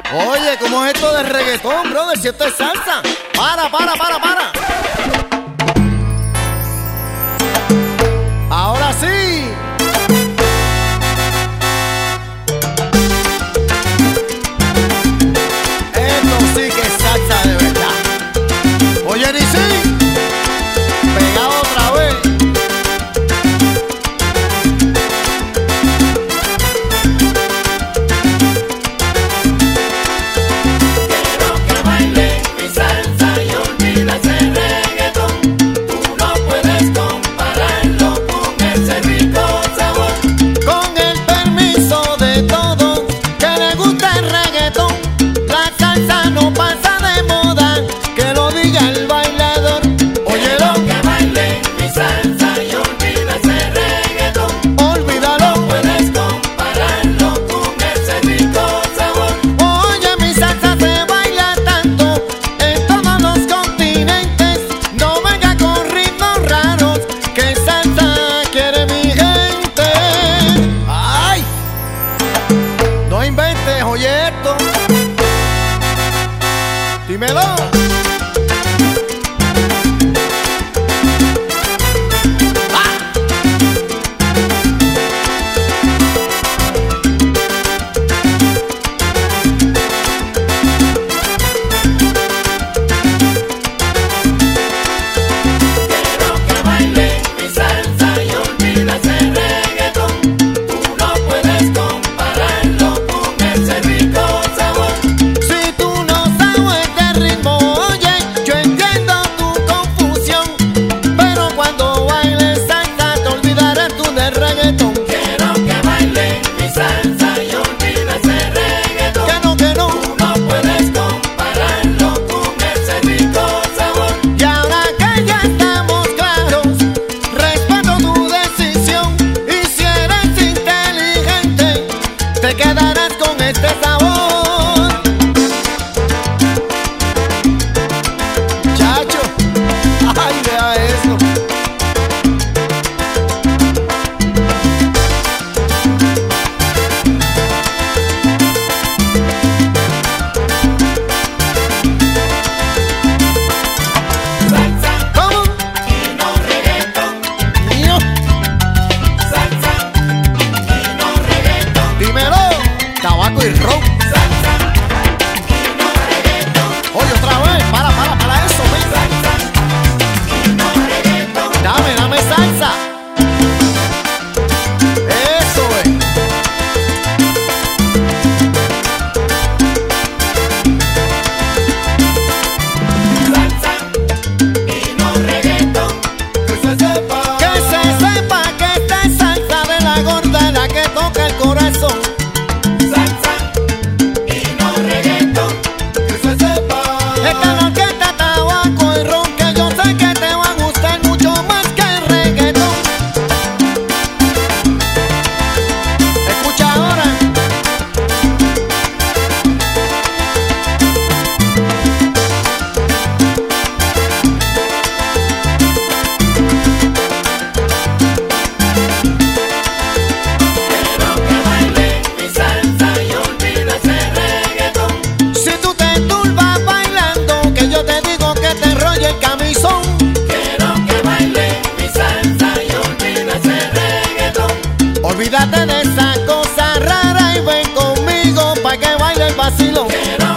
Oye, ¿cómo es esto de reggaetón, brother? Si esto es salsa. Para. Ahora sí. Esto sí que es salsa de verdad. Oye, ni sí. Pegado otra vez. Oye esto, dímelo. Te quedarás con este sabor, chacho. Ay, vea eso. Salsa, ¿cómo? Y no reggaetón. Mío. Salsa y no reggaetón. Dímelo. Tabaco y ron. Salsa y no reggaetón. Oye, otra vez. Para eso, ven. Salsa y no reggaetón. Dame salsa. Eso es. Salsa y no reggaetón. Que se sepa. Que se sepa que esta es salsa de la gorda, la que toca el corazón. Salsa y no reggaetón. Que se sepa. Esta orquesta, tabaco y ron, que yo sé que te va a gustar mucho más que el reggaetón. Escucha ahora. Quiero que baile mi salsa y olvida ese reggaetón. Si tú te turbas bailando, que yo te digo que te enrolle el camisón. Quiero que baile mi salsa y olvida ese reggaetón. Olvídate de esa cosa rara y ven conmigo pa' que baile el vacilón. Quiero